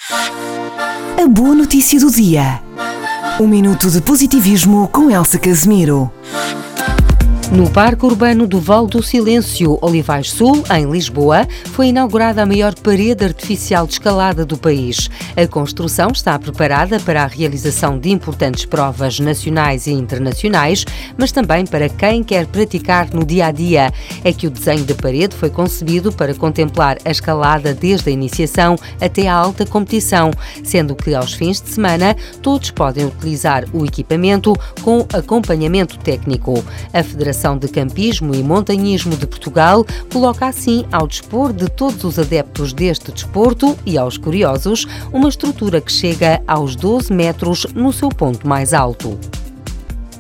A boa notícia do dia. Um minuto de positivismo com Elsa Casemiro. No Parque Urbano do Vale do Silêncio, Olivais Sul, em Lisboa, foi inaugurada a maior parede artificial de escalada do país. A construção está preparada para a realização de importantes provas nacionais e internacionais, mas também para quem quer praticar no dia-a-dia. É que o desenho da parede foi concebido para contemplar a escalada desde a iniciação até à alta competição, sendo que aos fins de semana todos podem utilizar o equipamento com acompanhamento técnico. A Federação de Campismo e Montanhismo de Portugal coloca assim ao dispor de todos os adeptos deste desporto e aos curiosos uma estrutura que chega aos 12 metros no seu ponto mais alto.